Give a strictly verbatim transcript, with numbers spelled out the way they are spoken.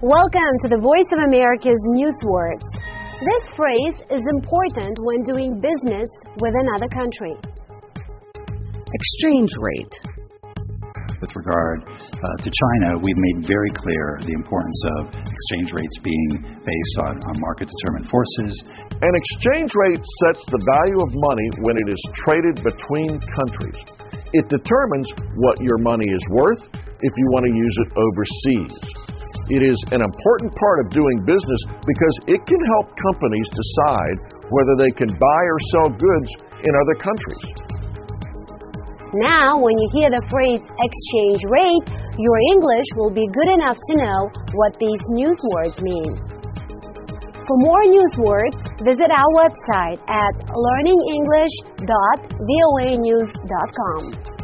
Welcome to the Voice of America's Newswords. This phrase is important when doing business with another country. Exchange rate. With regard uh, to China, we've made very clear the importance of exchange rates being based on, on market-determined forces. An exchange rate sets the value of money when it is traded between countries. It determines what your money is worth if you want to use it overseas. It is an important part of doing business because it can help companies decide whether they can buy or sell goods in other countries. Now, when you hear the phrase exchange rate, your English will be good enough to know what these newswords mean. For more newswords, visit our website at learning english dot voa news dot com.